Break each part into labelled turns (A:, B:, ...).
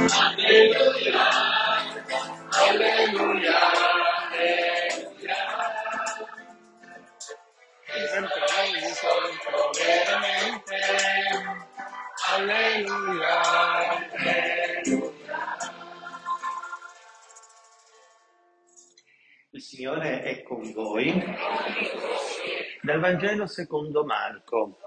A: Alleluia, alleluia, alleluia. Sempre risorto veramente. Alleluia, alleluia.
B: Il Signore è con voi. Dal Vangelo secondo Marco.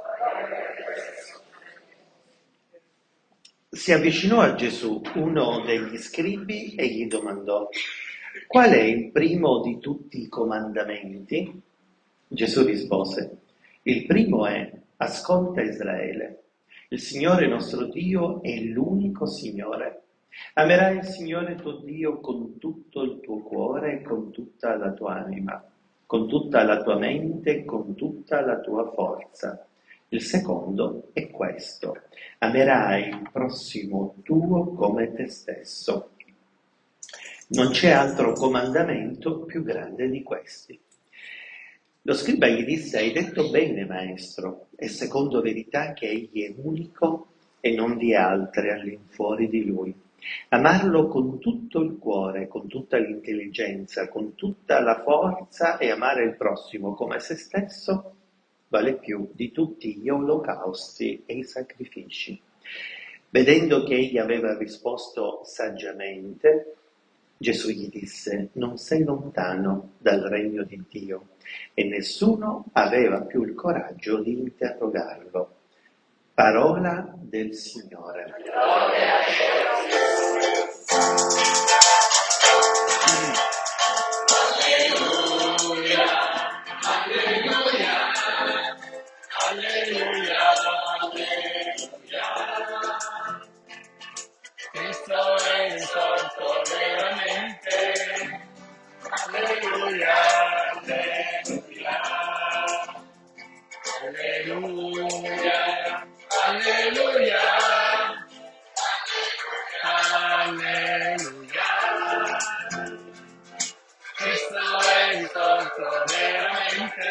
B: Si avvicinò a Gesù uno degli scribi e gli domandò: qual è il primo di tutti i comandamenti? Gesù rispose: il primo è: ascolta Israele, il Signore nostro Dio è l'unico Signore. Amerai il Signore tuo Dio con tutto il tuo cuore, con tutta la tua anima, con tutta la tua mente, con tutta la tua forza. Il secondo è questo: amerai il prossimo tuo come te stesso. Non c'è altro comandamento più grande di questi. Lo scriba gli disse: hai detto bene, maestro, è secondo verità che egli è unico e non vi è altre all'infuori di lui. Amarlo con tutto il cuore, con tutta l'intelligenza, con tutta la forza e amare il prossimo come se stesso vale più di tutti gli olocausti e i sacrifici. Vedendo che egli aveva risposto saggiamente, Gesù gli disse: non sei lontano dal regno di Dio. E nessuno aveva più il coraggio di interrogarlo. Parola del Signore.
A: Alleluia, alleluia, alleluia, alleluia. Cristo è risorto veramente. Alleluia, alleluia. Alleluia, alleluia. Alleluia. Cristo è risorto veramente.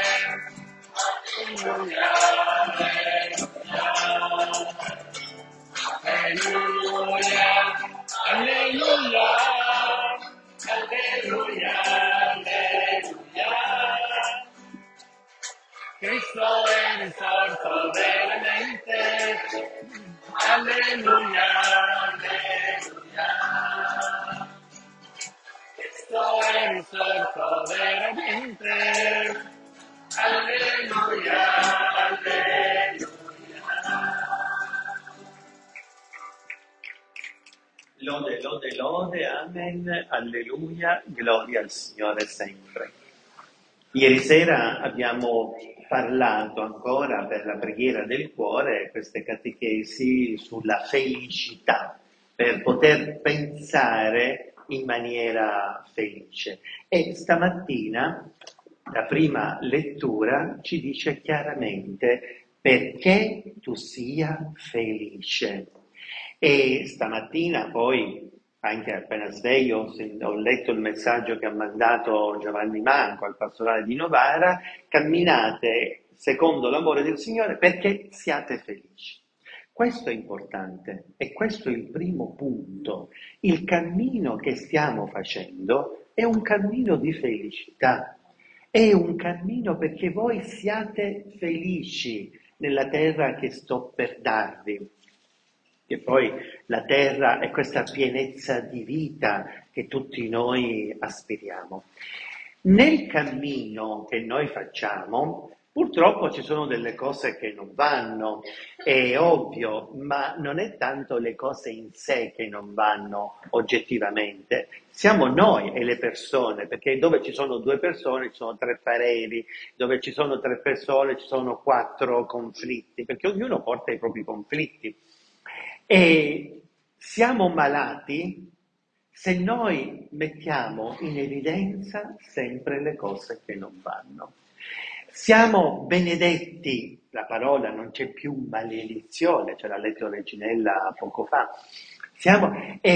A: Alleluia, alleluia. Alleluia, alleluia, alleluia. Cristo è risorto veramente. Alleluia, alleluia. Cristo è risorto veramente. Alleluia, alleluia.
B: Lode, lode, lode, amen, alleluia, gloria al Signore sempre. Ieri sera abbiamo parlato ancora per la preghiera del cuore, queste catechesi sulla felicità, per poter pensare in maniera felice. E stamattina la prima lettura ci dice chiaramente perché tu sia felice. E stamattina poi, anche appena sveglio, ho letto il messaggio che ha mandato Giovanni Manco al pastorale di Novara: camminate secondo l'amore del Signore perché siate felici. Questo è importante e questo è il primo punto. Il cammino che stiamo facendo è un cammino di felicità, è un cammino perché voi siate felici nella terra che sto per darvi. Che poi la terra è questa pienezza di vita che tutti noi aspiriamo. Nel cammino che noi facciamo, purtroppo ci sono delle cose che non vanno, è ovvio, ma non è tanto le cose in sé che non vanno oggettivamente, siamo noi e le persone, perché dove ci sono due persone ci sono tre pareri, dove ci sono tre persone ci sono quattro conflitti, perché ognuno porta i propri conflitti. E siamo malati se noi mettiamo in evidenza sempre le cose che non vanno. Siamo benedetti, la parola non c'è più maledizione, ce l'ha letto Reginella poco fa. Siamo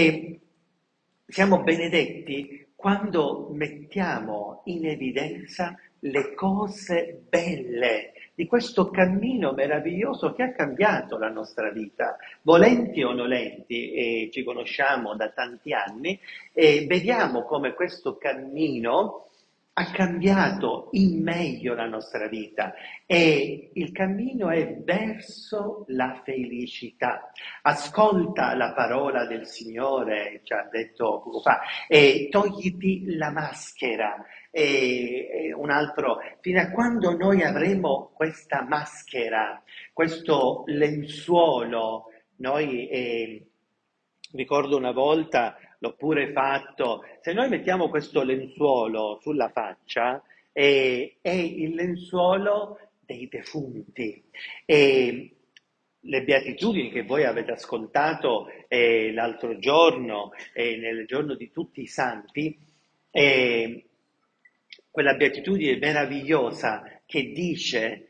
B: benedetti quando mettiamo in evidenza le cose belle di questo cammino meraviglioso che ha cambiato la nostra vita. Volenti o nolenti, e ci conosciamo da tanti anni, e vediamo come questo cammino ha cambiato in meglio la nostra vita e il cammino è verso la felicità. Ascolta la parola del Signore, ci ha detto poco fa, e togliti la maschera. E un altro, fino a quando noi avremo questa maschera, questo lenzuolo, noi ricordo una volta, l'ho pure fatto, se noi mettiamo questo lenzuolo sulla faccia, è il lenzuolo dei defunti. E le beatitudini che voi avete ascoltato l'altro giorno, nel giorno di tutti i santi, eh, quella beatitudine meravigliosa che dice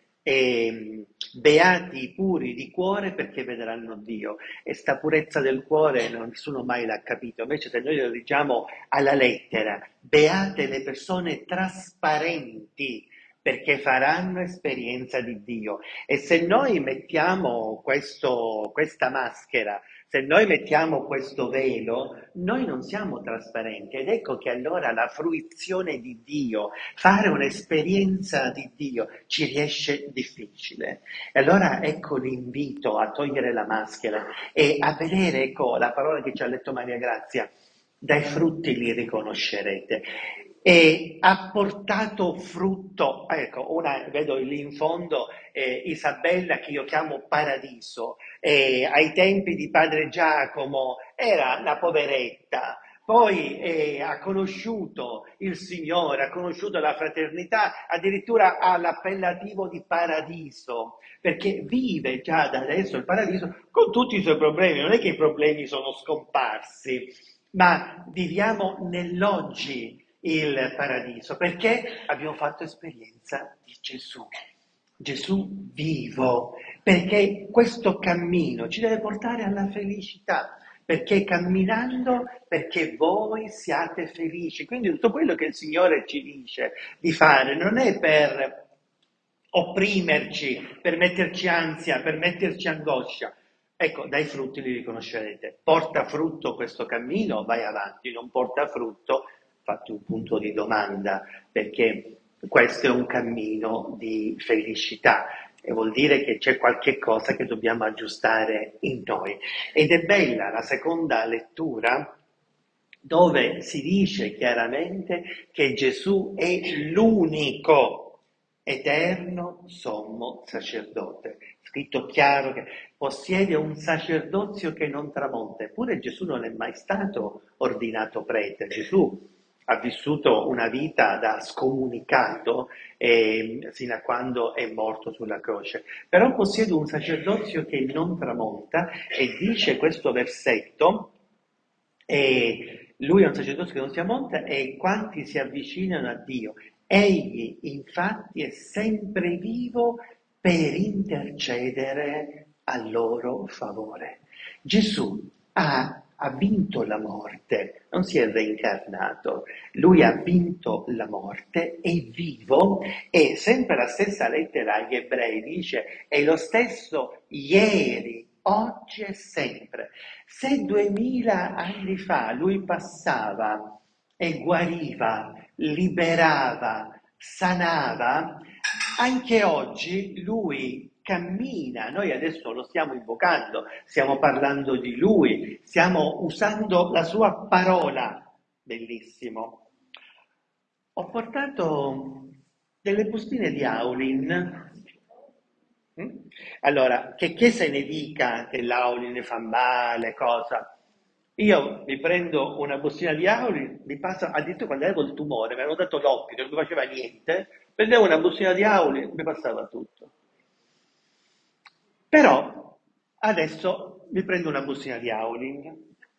B: beati i puri di cuore perché vedranno Dio. E sta purezza del cuore nessuno mai l'ha capito. Invece se noi lo diciamo alla lettera, beate le persone trasparenti perché faranno esperienza di Dio. E se noi mettiamo questa maschera, se noi mettiamo questo velo, noi non siamo trasparenti ed ecco che allora la fruizione di Dio, fare un'esperienza di Dio ci riesce difficile. E allora ecco l'invito a togliere la maschera e a vedere, ecco la parola che ci ha letto Maria Grazia, dai frutti li riconoscerete. E ha portato frutto, ecco, vedo lì in fondo Isabella che io chiamo Paradiso, ai tempi di padre Giacomo era la poveretta, poi ha conosciuto il Signore, ha conosciuto la fraternità, addirittura ha l'appellativo di Paradiso, perché vive già da adesso il Paradiso con tutti i suoi problemi, non è che i problemi sono scomparsi, ma viviamo nell'oggi il paradiso, perché abbiamo fatto esperienza di Gesù. Gesù vivo, perché questo cammino ci deve portare alla felicità, perché camminando, perché voi siate felici. Quindi tutto quello che il Signore ci dice di fare non è per opprimerci, per metterci ansia, per metterci angoscia. Ecco, dai frutti li riconoscerete. Porta frutto questo cammino, vai avanti, non porta frutto, fatti un punto di domanda, perché questo è un cammino di felicità e vuol dire che c'è qualche cosa che dobbiamo aggiustare in noi. Ed è bella la seconda lettura dove si dice chiaramente che Gesù è l'unico eterno sommo sacerdote. Scritto chiaro che possiede un sacerdozio che non tramonta. Eppure Gesù non è mai stato ordinato prete. Gesù ha vissuto una vita da scomunicato sino a quando è morto sulla croce. Però possiede un sacerdozio che non tramonta e dice questo versetto, e lui è un sacerdozio che non si ammonta e quanti si avvicinano a Dio. Egli infatti è sempre vivo per intercedere a loro favore. Gesù ha vinto la morte, non si è reincarnato, lui ha vinto la morte, è vivo e sempre la stessa lettera agli ebrei dice è lo stesso ieri, oggi e sempre. Se 2000 anni fa lui passava e guariva, liberava, sanava, anche oggi lui cammina, noi adesso lo stiamo invocando, stiamo parlando di lui, stiamo usando la sua parola, bellissimo. Ho portato delle bustine di Aulin. Allora, che se ne dica che l'Aulin fa male, cosa? Io mi prendo una bustina di Aulin, mi passa, addirittura quando avevo il tumore, mi hanno dato l'occhio, non mi faceva niente, prendevo una bustina di Aulin, mi passava tutto. Però adesso mi prendo una bustina di Aulin,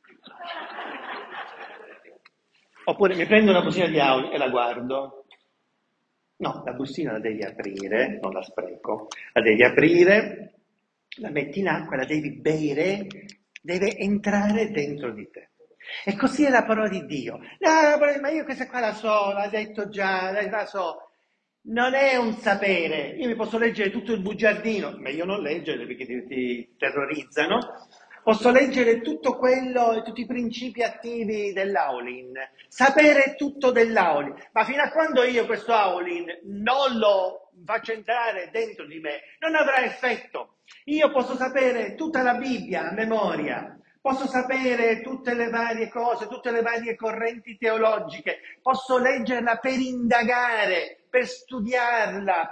B: oppure mi prendo una bustina di Aulin e la guardo. No, la bustina la devi aprire, non la spreco, la devi aprire, la metti in acqua, la devi bere, deve entrare dentro di te. E così è la parola di Dio. No, ma io questa qua la so, l'ha detto già, la so. non è un sapere. Io mi posso leggere tutto il bugiardino, meglio non leggere perché ti terrorizzano. Posso leggere tutto quello, tutti i principi attivi dell'Aulin, sapere tutto dell'Aulin, ma fino a quando io questo Aulin non lo faccio entrare dentro di me, non avrà effetto. Io posso sapere tutta la Bibbia a memoria, posso sapere tutte le varie cose, tutte le varie correnti teologiche, posso leggerla per indagare, per studiarla,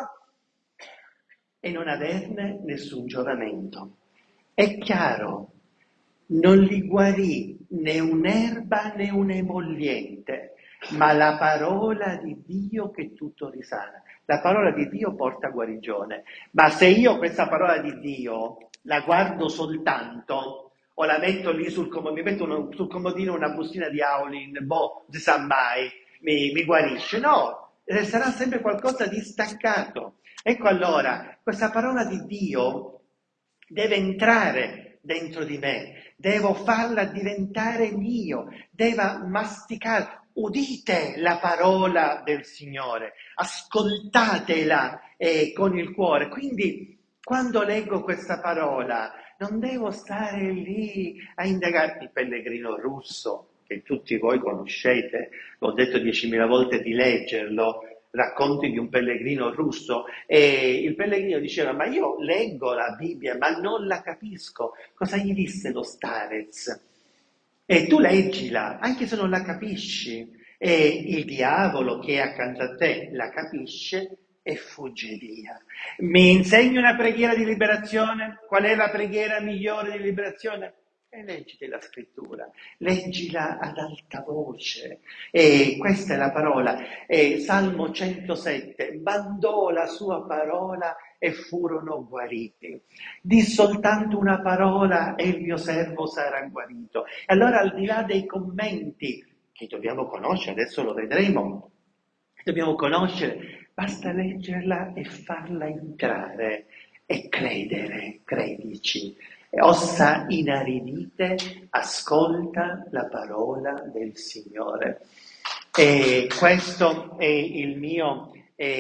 B: e non averne nessun giovamento. È chiaro, non li guarì né un'erba né un emolliente, ma la parola di Dio che tutto risana. La parola di Dio porta guarigione, ma se io questa parola di Dio la guardo soltanto o la metto lì mi metto sul comodino una bustina di Aulin, boh, si sa mai, mi guarisce. No, sarà sempre qualcosa di staccato. Ecco allora, questa parola di Dio deve entrare dentro di me, devo farla diventare mio, devo masticare. Udite la parola del Signore, ascoltatela con il cuore. Quindi, quando leggo questa parola, non devo stare lì a indagare il pellegrino russo, che tutti voi conoscete, l'ho detto 10.000 volte di leggerlo, racconti di un pellegrino russo, e il pellegrino diceva: ma io leggo la Bibbia ma non la capisco, cosa gli disse lo starez? E tu leggila anche se non la capisci, e il diavolo che è accanto a te la capisce e fugge via. Mi insegni una preghiera di liberazione? Qual è la preghiera migliore di liberazione? E leggiti la scrittura, leggila ad alta voce. E questa è la parola. Salmo 107, mandò la sua parola e furono guariti. Di soltanto una parola e il mio servo sarà guarito. E allora, al di là dei commenti che dobbiamo conoscere, adesso lo vedremo, dobbiamo conoscere, basta leggerla e farla entrare e credere, credici. Ossa inaridite, ascolta la parola del Signore. E questo è il mio,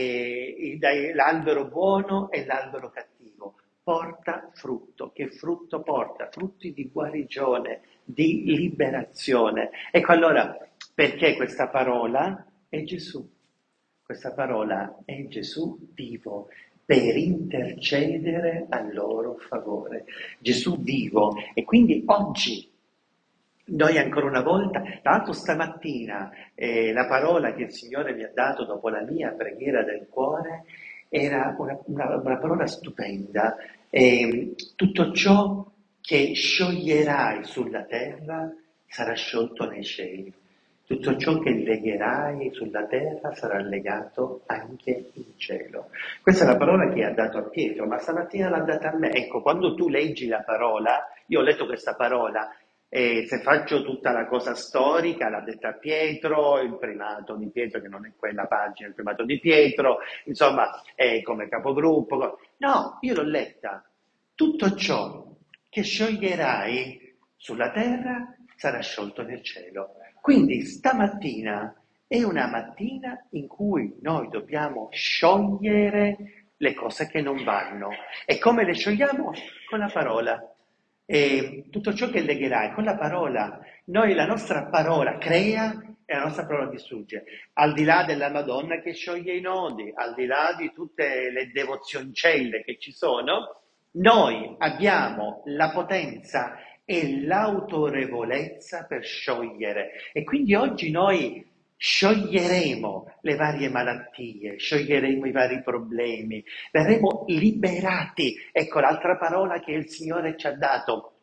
B: l'albero buono e l'albero cattivo. Porta frutto. Che frutto porta? Frutti di guarigione, di liberazione. Ecco allora, perché questa parola è Gesù. Questa parola è Gesù vivo per intercedere a loro favore. Gesù vivo. E quindi oggi noi ancora una volta, tra l'altro stamattina, la parola che il Signore mi ha dato dopo la mia preghiera del cuore era una parola stupenda. Tutto ciò che scioglierai sulla terra sarà sciolto nei cieli. Tutto ciò che legherai sulla terra sarà legato anche in cielo. Questa è la parola che ha dato a Pietro, ma stamattina l'ha data a me. Ecco, quando tu leggi la parola, io ho letto questa parola, e se faccio tutta la cosa storica, l'ha detta Pietro, il primato di Pietro, che non è quella pagina, il primato di Pietro, insomma, è come capogruppo. No, io l'ho letta. Tutto ciò che scioglierai sulla terra sarà sciolto nel cielo. Quindi stamattina è una mattina in cui noi dobbiamo sciogliere le cose che non vanno. E come le sciogliamo? Con la parola. E tutto ciò che legherai con la parola, noi la nostra parola crea e la nostra parola distrugge. Al di là della Madonna che scioglie i nodi, al di là di tutte le devozioncelle che ci sono, noi abbiamo la potenza e l'autorevolezza per sciogliere. E quindi oggi noi scioglieremo le varie malattie, scioglieremo i vari problemi, verremo liberati. Ecco l'altra parola che il Signore ci ha dato.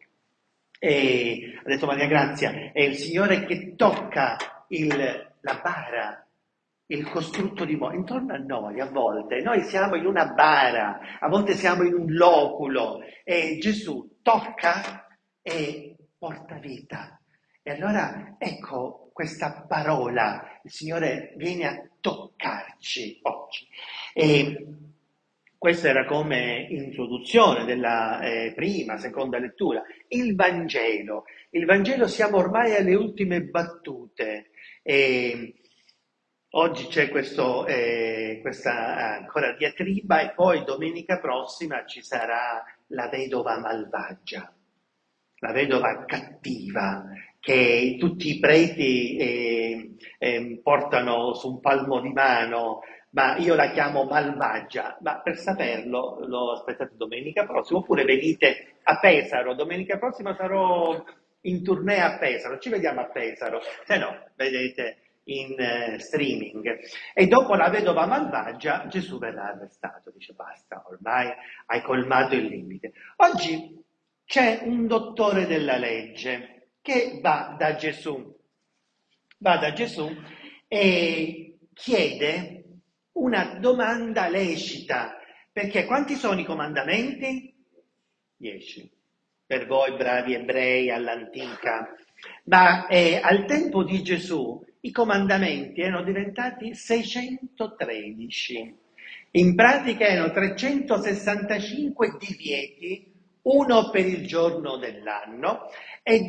B: Ha detto Maria Grazia, è il Signore che tocca la bara, il costrutto di morte. Intorno a noi, a volte, noi siamo in una bara, a volte siamo in un loculo, e Gesù tocca e porta vita. E allora, ecco questa parola, il Signore viene a toccarci oggi. E questa era come introduzione della prima, seconda lettura. Il Vangelo siamo ormai alle ultime battute. Oggi c'è questa ancora diatriba e poi domenica prossima ci sarà la vedova malvagia, la vedova cattiva che tutti i preti portano su un palmo di mano, ma io la chiamo malvagia. Ma per saperlo lo aspettate domenica prossima oppure venite a Pesaro. Domenica prossima sarò in tournée a Pesaro, ci vediamo a Pesaro, se no vedete in streaming. E dopo la vedova malvagia Gesù verrà arrestato, dice basta, ormai hai colmato il limite. Oggi c'è un dottore della legge che va da Gesù e chiede una domanda lecita, perché quanti sono i comandamenti? 10. Per voi bravi ebrei all'antica, ma al tempo di Gesù i comandamenti erano diventati 613. In pratica erano 365 divieti, uno per il giorno dell'anno, e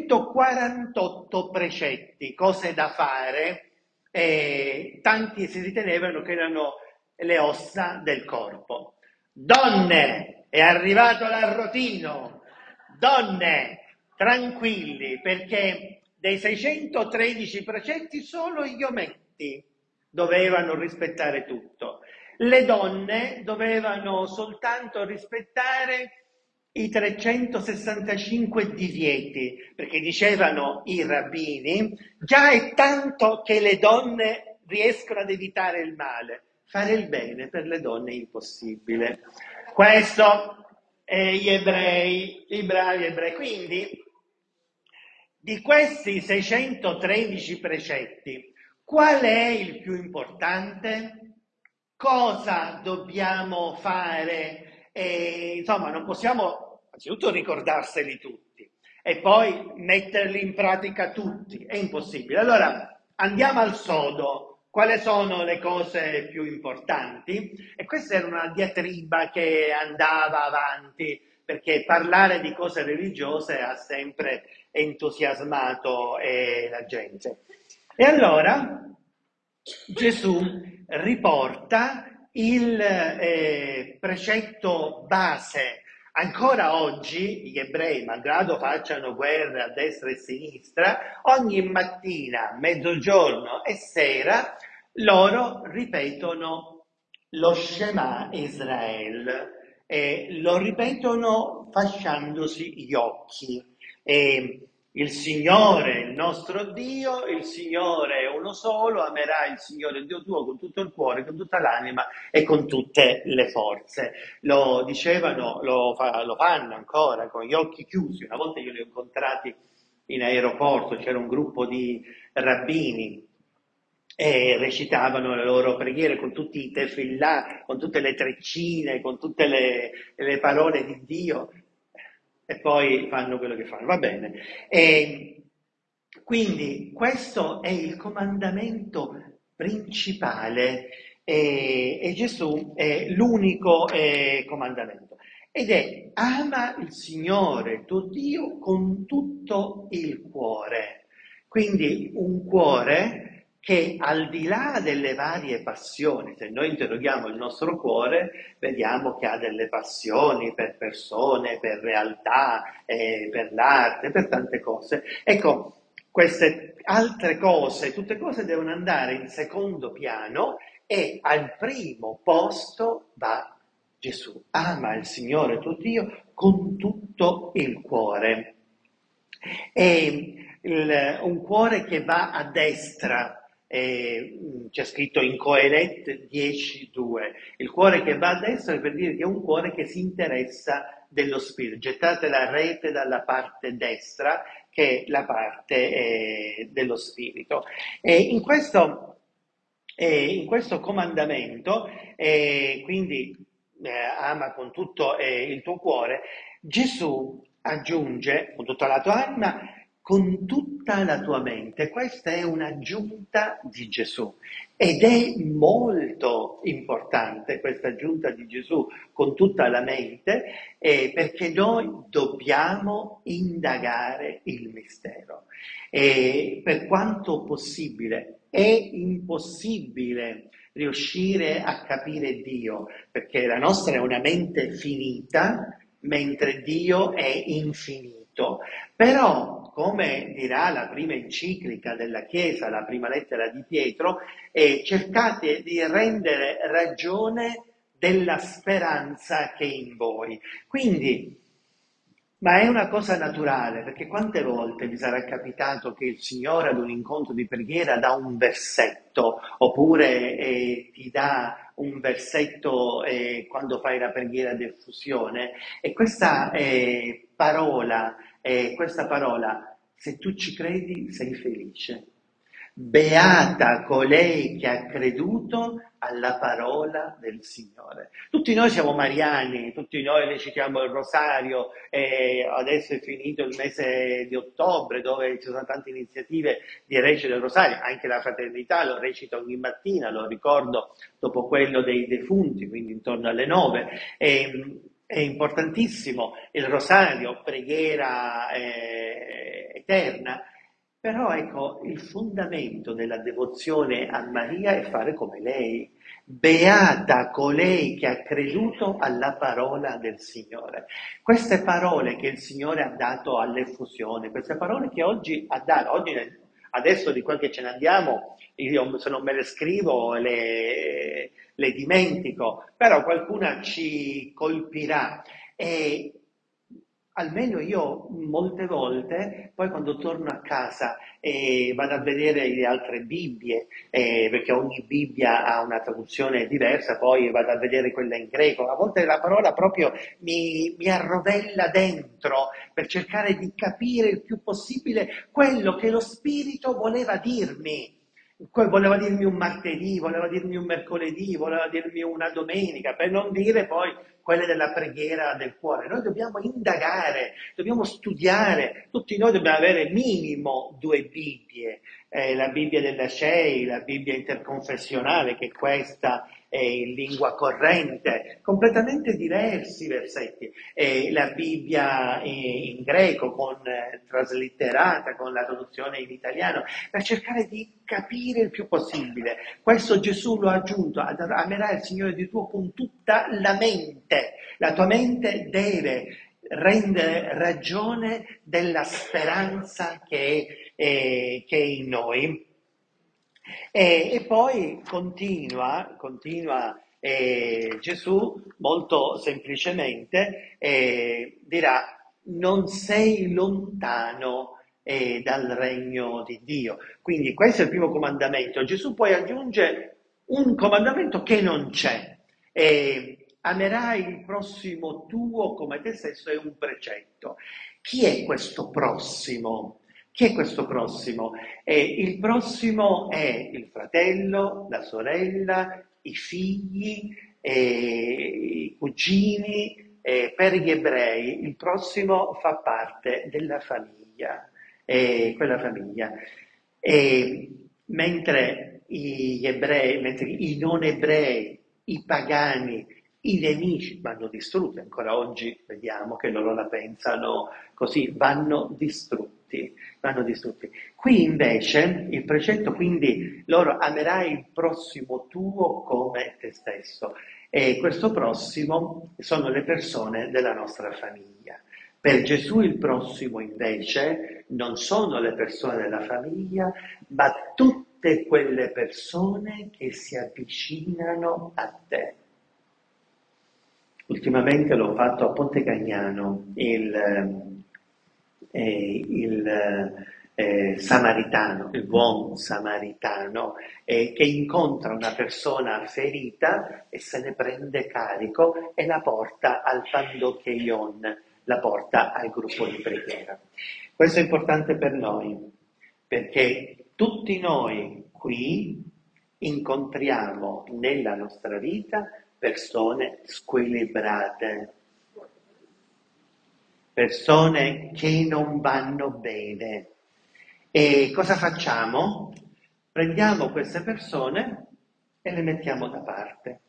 B: 248 precetti, cose da fare, e tanti si ritenevano che erano le ossa del corpo. Donne, è arrivato l'arrotino. Donne, tranquilli, perché dei 613 precetti solo gli ometti dovevano rispettare tutto. Le donne dovevano soltanto rispettare i 365 divieti, perché dicevano i rabbini, già è tanto che le donne riescono ad evitare il male, fare il bene per le donne è impossibile. Questo gli ebrei, i bravi ebrei. Quindi, di questi 613 precetti, qual è il più importante? Cosa dobbiamo fare? Insomma, non possiamo innanzitutto ricordarseli tutti e poi metterli in pratica tutti, è impossibile. Allora, andiamo al sodo. Quali sono le cose più importanti? E questa era una diatriba che andava avanti, perché parlare di cose religiose ha sempre entusiasmato la gente. E allora Gesù riporta il precetto base. Ancora oggi gli ebrei, malgrado facciano guerre a destra e a sinistra, ogni mattina, mezzogiorno e sera loro ripetono lo Shema Israel e lo ripetono fasciandosi gli occhi. E il Signore, il nostro Dio, il Signore è uno solo, amerai il Signore Dio tuo con tutto il cuore, con tutta l'anima e con tutte le forze. Lo dicevano, lo fanno ancora con gli occhi chiusi. Una volta io li ho incontrati in aeroporto, c'era un gruppo di rabbini e recitavano le loro preghiere con tutti i tefillà, con tutte le treccine, con tutte le parole di Dio e poi fanno quello che fanno, va bene. E quindi questo è il comandamento principale e Gesù è l'unico comandamento ed è ama il Signore tuo Dio con tutto il cuore. Quindi un cuore che al di là delle varie passioni, se noi interroghiamo il nostro cuore, vediamo che ha delle passioni per persone, per realtà, per l'arte, per tante cose. Ecco, queste altre cose, tutte cose devono andare in secondo piano e al primo posto va Gesù. Ama il Signore tuo Dio con tutto il cuore. E un cuore che va a destra, c'è scritto in Coelet 10:2, il cuore che va a destra è per dire che è un cuore che si interessa dello spirito. Gettate la rete dalla parte destra, che è la parte dello spirito. E in questo comandamento, quindi ama con tutto il tuo cuore, Gesù aggiunge con tutta la tua anima, con tutta la tua mente. Questa è un'aggiunta di Gesù ed è molto importante questa aggiunta di Gesù con tutta la mente perché noi dobbiamo indagare il mistero. E per quanto possibile, è impossibile riuscire a capire Dio, perché la nostra è una mente finita, mentre Dio è infinito. Però, come dirà la prima enciclica della Chiesa, la prima lettera di Pietro, cercate di rendere ragione della speranza che è in voi. Quindi, ma è una cosa naturale, perché quante volte vi sarà capitato che il Signore ad un incontro di preghiera dà un versetto, oppure ti dà un versetto quando fai la preghiera di effusione, e questa parola, se tu ci credi, sei felice. Beata colei che ha creduto alla parola del Signore. Tutti noi siamo mariani, tutti noi recitiamo il rosario, e adesso è finito il mese di ottobre dove ci sono tante iniziative di recita del rosario, anche la fraternità lo recita ogni mattina, lo ricordo dopo quello dei defunti, quindi intorno alle 9. È importantissimo il rosario, preghiera eterna. Però ecco, il fondamento della devozione a Maria è fare come lei. Beata colei che ha creduto alla parola del Signore. Queste parole che il Signore ha dato all'effusione, queste parole che oggi ha dato, adesso di qua che ce ne andiamo, io se non me le scrivo le dimentico, però qualcuna ci colpirà. E almeno io molte volte, poi quando torno a casa e vado a vedere le altre Bibbie, perché ogni Bibbia ha una traduzione diversa, poi vado a vedere quella in greco, a volte la parola proprio mi arrovella dentro per cercare di capire il più possibile quello che lo Spirito voleva dirmi. Voleva dirmi un martedì, voleva dirmi un mercoledì, voleva dirmi una domenica, per non dire poi quelle della preghiera del cuore. Noi dobbiamo indagare, dobbiamo studiare, tutti noi dobbiamo avere minimo 2 Bibbie, la Bibbia della CEI, la Bibbia interconfessionale, che questa è in lingua corrente, completamente diversi versetti, la Bibbia in greco, traslitterata, con la traduzione in italiano, per cercare di capire il più possibile. Questo Gesù lo ha aggiunto: amerai il Signore di tuo con tutta la mente. La tua mente deve rendere ragione della speranza che è in noi. E poi continua Gesù molto semplicemente, dirà: non sei lontano dal regno di Dio. Quindi questo è il primo comandamento. Gesù poi aggiunge un comandamento che non c'è. Amerai il prossimo tuo come te stesso, è un precetto. Chi è questo prossimo? Chi è questo prossimo? Il prossimo è il fratello, la sorella, i figli, i cugini. Per gli ebrei il prossimo fa parte della famiglia, quella famiglia. Mentre mentre i non ebrei, i pagani, i nemici vanno distrutti, ancora oggi vediamo che loro la pensano così, vanno distrutti. Qui invece il precetto, quindi, loro: amerai il prossimo tuo come te stesso. E questo prossimo sono le persone della nostra famiglia. Per Gesù il prossimo invece non sono le persone della famiglia, ma tutte quelle persone che si avvicinano a te. Ultimamente l'ho fatto a Ponte Cagnano, il samaritano, il buon samaritano, che incontra una persona ferita e se ne prende carico e la porta al Pandocheion, la porta al gruppo di preghiera. Questo è importante per noi, perché tutti noi qui incontriamo nella nostra vita persone squilibrate, persone che non vanno bene. E cosa facciamo? Prendiamo queste persone e le mettiamo da parte.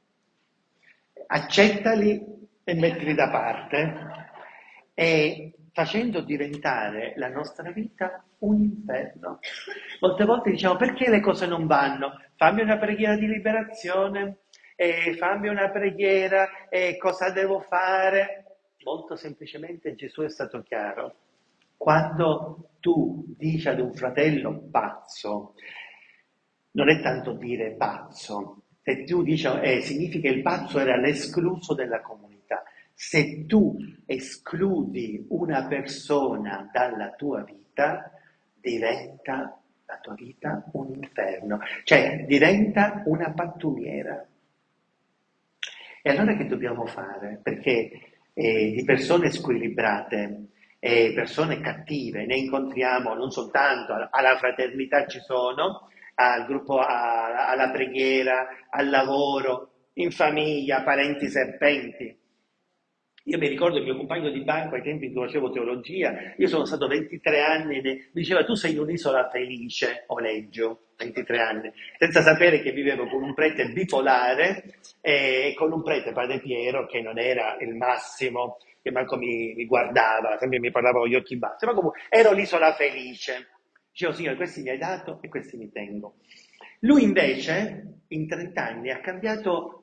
B: Accettali e mettili da parte. E facendo diventare la nostra vita un inferno. Molte volte diciamo perché le cose non vanno? Fammi una preghiera di liberazione, fammi una preghiera, cosa devo fare? Molto semplicemente Gesù è stato chiaro. Quando tu dici ad un fratello pazzo, non è tanto dire pazzo, se tu dici, significa il pazzo era l'escluso della comunità. Se tu escludi una persona dalla tua vita, diventa la tua vita un inferno, cioè diventa una pattumiera. E allora che dobbiamo fare? Perché di persone squilibrate e persone cattive ne incontriamo non soltanto alla fraternità ci sono, al gruppo, alla preghiera, al lavoro, in famiglia, parenti serpenti. Io mi ricordo il mio compagno di banco ai tempi in cui facevo teologia, io sono stato 23 anni, mi diceva tu sei un'isola felice, Oleggio, 23 anni, senza sapere che vivevo con un prete bipolare e con un prete, padre Piero, che non era il massimo, che manco mi guardava, sempre mi parlava con gli occhi bassi, ma comunque ero l'isola felice. Dicevo, Signore, questi mi hai dato e questi mi tengo. Lui invece, in 30 anni, ha cambiato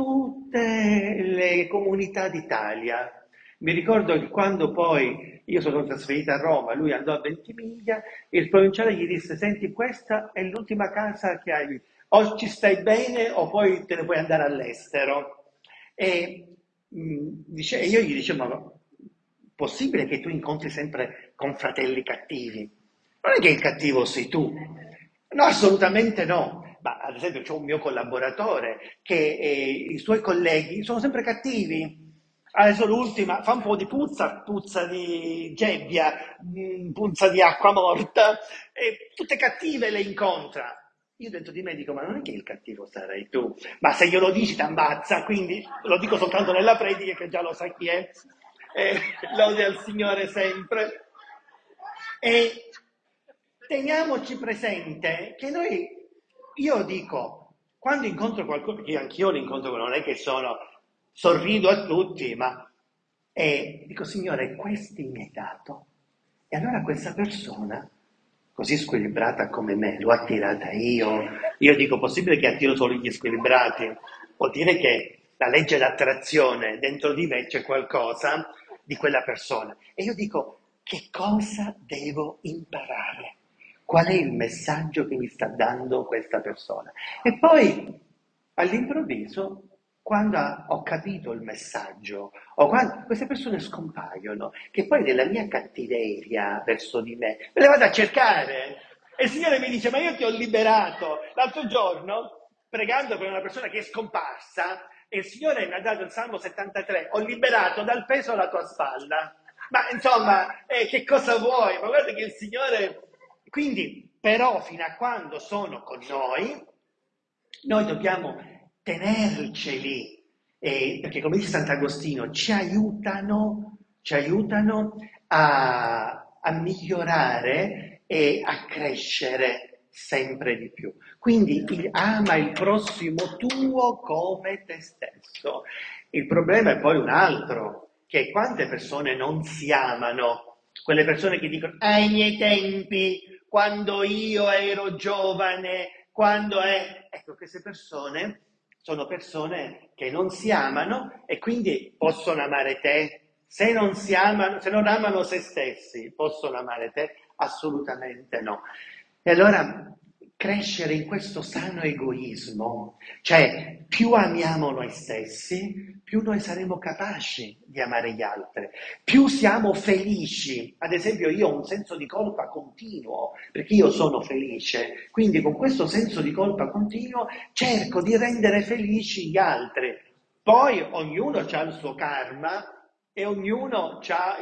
B: tutte le comunità d'Italia. Mi ricordo che quando poi io sono trasferita a Roma, lui andò a Ventimiglia, il provinciale gli disse, senti, questa è l'ultima casa che hai, o ci stai bene o poi te ne puoi andare all'estero. E io gli dicevo, ma possibile che tu incontri sempre confratelli cattivi? Non è che il cattivo sei tu. No, assolutamente no. Ma ad esempio c'è un mio collaboratore che i suoi colleghi sono sempre cattivi. Adesso l'ultima fa un po' di puzza, puzza di gebbia, puzza di acqua morta, e tutte cattive le incontra. Io dentro di me dico, ma non è che il cattivo sarai tu, ma se glielo dici ti ammazza, quindi lo dico soltanto nella predica che già lo sa chi è. Eh, Lode al Signore sempre. E teniamoci presente che io dico, quando incontro qualcuno, perché anch'io li incontro, non è che sorrido a tutti, ma dico, Signore, questi mi hai dato. E allora questa persona, così squilibrata come me, l'ho attirata io. Io dico, possibile che attiro solo gli squilibrati? Vuol dire che la legge d'attrazione dentro di me c'è qualcosa di quella persona. E io dico, che cosa devo imparare? Qual è il messaggio che mi sta dando questa persona? E poi, all'improvviso, quando ho capito il messaggio, o quando queste persone scompaiono, che poi nella mia cattiveria verso di me, me le vado a cercare. E il Signore mi dice, ma io ti ho liberato. L'altro giorno, pregando per una persona che è scomparsa, e il Signore mi ha dato il Salmo 73, ho liberato dal peso la tua spalla. Ma insomma, che cosa vuoi? Ma guarda che il Signore... Quindi, però, fino a quando sono con noi dobbiamo tenerceli, perché come dice Sant'Agostino, ci aiutano a migliorare e a crescere sempre di più. Quindi ama il prossimo tuo come te stesso. Il problema è poi un altro, che quante persone non si amano, quelle persone che dicono ai miei tempi, quando io ero giovane, quando è... Ecco, queste persone sono persone che non si amano e quindi possono amare te. Se non si amano, se non amano se stessi, possono amare te? Assolutamente no. E allora crescere in questo sano egoismo, cioè più amiamo noi stessi, più noi saremo capaci di amare gli altri, più siamo felici. Ad esempio io ho un senso di colpa continuo, perché io sono felice, quindi con questo senso di colpa continuo cerco di rendere felici gli altri. Poi ognuno ha il suo karma e ognuno ha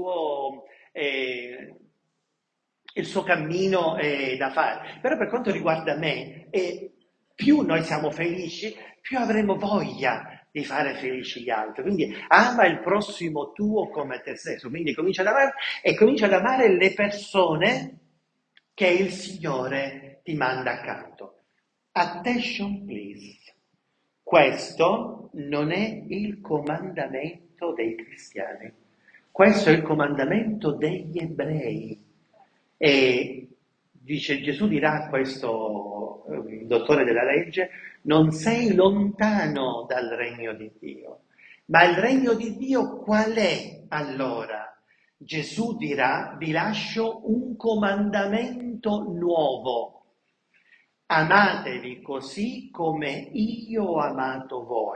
B: il suo cammino da fare. Però per quanto riguarda me, più noi siamo felici, più avremo voglia di fare felici gli altri. Quindi ama il prossimo tuo come te stesso. Quindi comincia ad amare le persone che il Signore ti manda accanto. Attention please. Questo non è il comandamento dei cristiani. Questo è il comandamento degli ebrei. E dice, Gesù dirà a questo dottore della legge: non sei lontano dal regno di Dio. Ma il regno di Dio qual è allora? Gesù dirà: vi lascio un comandamento nuovo. Amatevi così come io ho amato voi.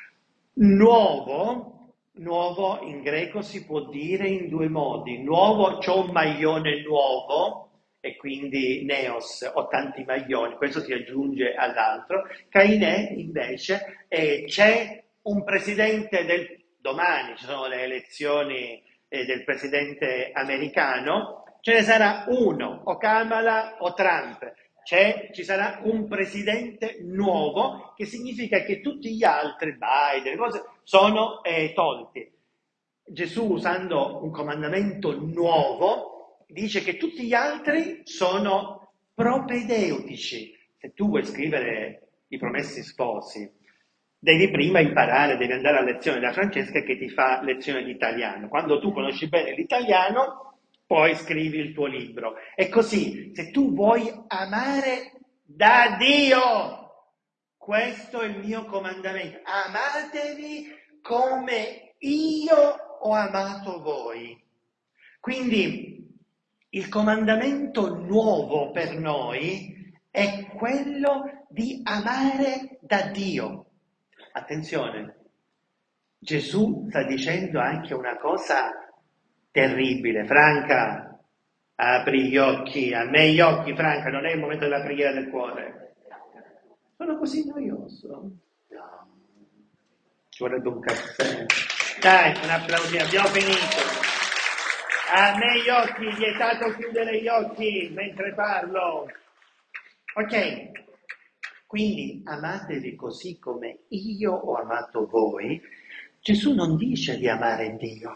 B: Nuovo in greco si può dire in due modi. Nuovo, c'ho un maglione nuovo, e quindi neos, ho tanti maglioni, questo si aggiunge all'altro. Kainè invece c'è un presidente domani ci sono le elezioni del presidente americano, ce ne sarà uno, o Kamala o Trump. Ci sarà un presidente nuovo, che significa che tutti gli altri, Biden, cose, sono tolti. Gesù, usando un comandamento nuovo, dice che tutti gli altri sono propedeutici. Se tu vuoi scrivere i Promessi Sposi, devi prima imparare, devi andare a lezione da Francesca che ti fa lezione di italiano. Quando tu conosci bene l'italiano, poi scrivi il tuo libro. E così, se tu vuoi amare da Dio, questo è il mio comandamento: amatevi come io ho amato voi. Quindi il comandamento nuovo per noi è quello di amare da Dio. Attenzione, Gesù sta dicendo anche una cosa terribile. Franca, apri gli occhi, a me gli occhi, Franca, non è il momento della preghiera del cuore. Sono così noioso. No. Ci vorrebbe un caffè. Dai, un applausino, abbiamo finito. A me gli occhi, vietato chiudere gli occhi mentre parlo. Ok, quindi amatevi così come io ho amato voi. Gesù non dice di amare Dio,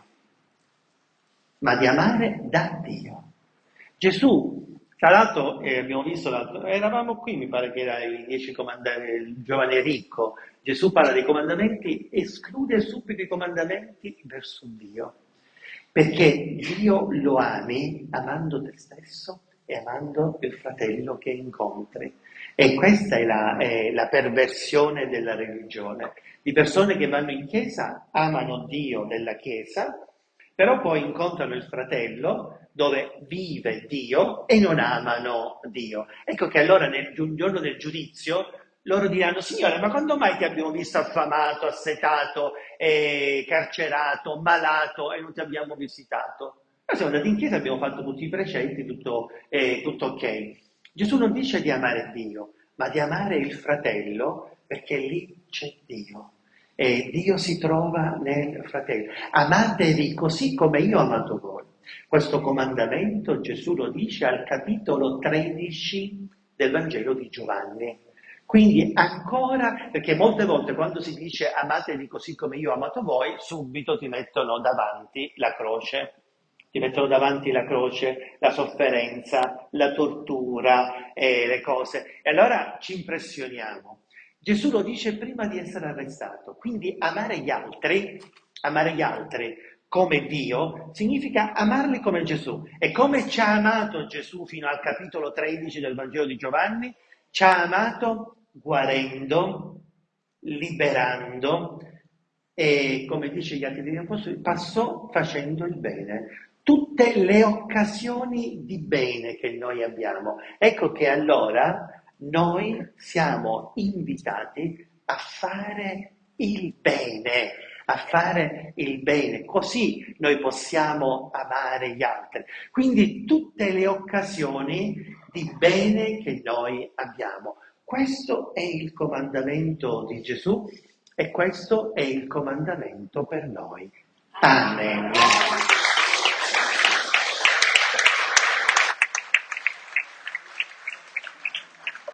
B: ma di amare da Dio. Gesù, tra l'altro, abbiamo visto, eravamo qui, mi pare che era i 10 comandamenti, il giovane ricco. Gesù parla dei comandamenti, esclude subito i comandamenti verso Dio, perché Dio lo ami amando te stesso e amando il fratello che incontri. E questa è la perversione della religione, di persone che vanno in chiesa, amano Dio della chiesa, però poi incontrano il fratello dove vive Dio e non amano Dio. Ecco che allora nel giorno del giudizio loro diranno: Signore, ma quando mai ti abbiamo visto affamato, assetato, carcerato, malato e non ti abbiamo visitato? Noi siamo andati in chiesa, abbiamo fatto tutti i precetti, tutto ok. Gesù non dice di amare Dio, ma di amare il fratello, perché lì c'è Dio. E Dio si trova nel fratello. Amatevi così come io ho amato voi. Questo comandamento Gesù lo dice al capitolo 13 del Vangelo di Giovanni. Quindi ancora, perché molte volte quando si dice amatevi così come io ho amato voi, subito ti mettono davanti la croce. Ti mettono davanti la croce, la sofferenza, la tortura, le cose. E allora ci impressioniamo. Gesù lo dice prima di essere arrestato. Quindi amare gli altri come Dio, significa amarli come Gesù. E come ci ha amato Gesù fino al capitolo 13 del Vangelo di Giovanni? Ci ha amato guarendo, liberando e, come dice gli Atti degli Apostoli, passò facendo il bene. Tutte le occasioni di bene che noi abbiamo. Ecco che allora noi siamo invitati a fare il bene, così noi possiamo amare gli altri. Quindi tutte le occasioni di bene che noi abbiamo. Questo è il comandamento di Gesù e questo è il comandamento per noi. Amen.